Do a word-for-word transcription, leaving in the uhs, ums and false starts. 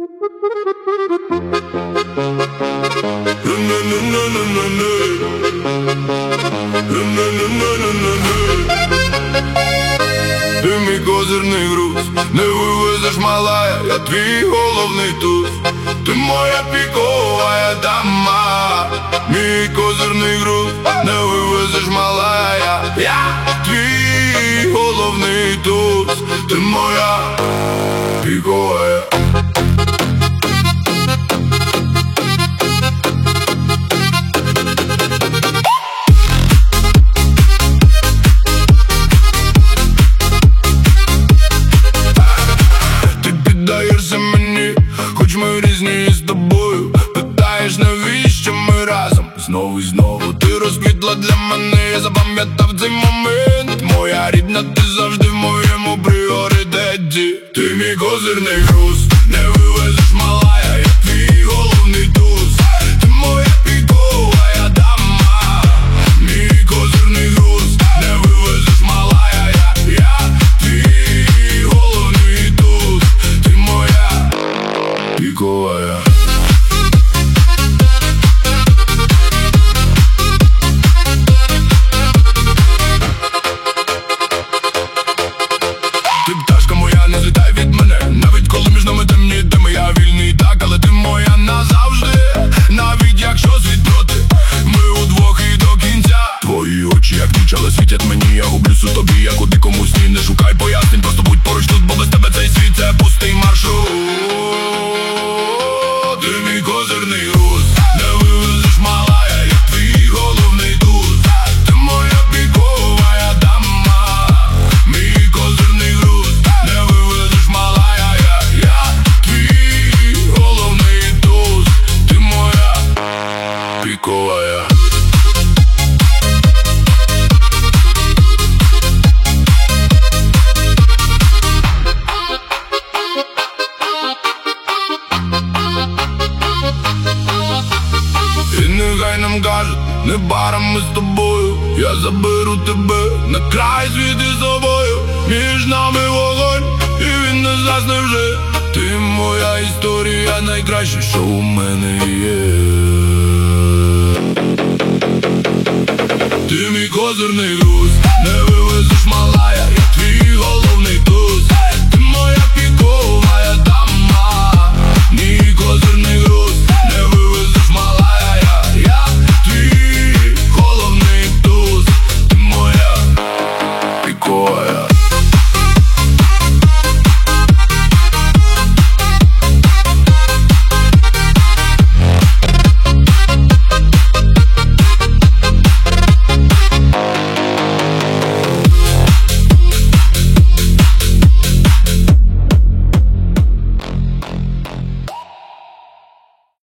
Ти мій козирний груз, не вивезеш, малая, я твій головний туз. Ти моя пікова дама, мій козирний груз, не вивезеш, малая, я твій головний туз. Ти моя пікова. Хоч ми різні з тобою, питаєш, навіщо ми разом? Знову і знову ти розквітла для мене, я запам'ятав цей момент. Моя рідна, ти завжди в моєму пріоритеті. Ти мій козирний груз, не вивезеш, малая, я твій головний туз. Ти моя пікова дама, мій козирний груз, не вивезеш, малая, я, я твій головний туз. Ти моя пікова. Ти пташка моя, не злітай від мене, навіть коли між нами темні теми. Я вільний так, але ти моя назавжди. Навіть якщо світ проти, ми удвох і до кінця. Твої очі як ніч, але світять мені, я гублюсь у тобі, як у дикому сні. Не шукай пояснень, просто будь поруч тут, бо без тебе цей світ це пустий маршрут. Ти мій козирний груз, не вивезеш, малая, я твій головний туз. Ти моя пікова дама, мій козирний груз, не вивезеш, малая, я, я твій головний туз. Ти моя пікова. І нехай нам кажуть, небаром ми з тобою, я заберу тебе на край світу з собою. Між нами вогонь, і він не згасне вже. Ти моя історія, найкраще, що у мене є. Ти мій козирний груз, не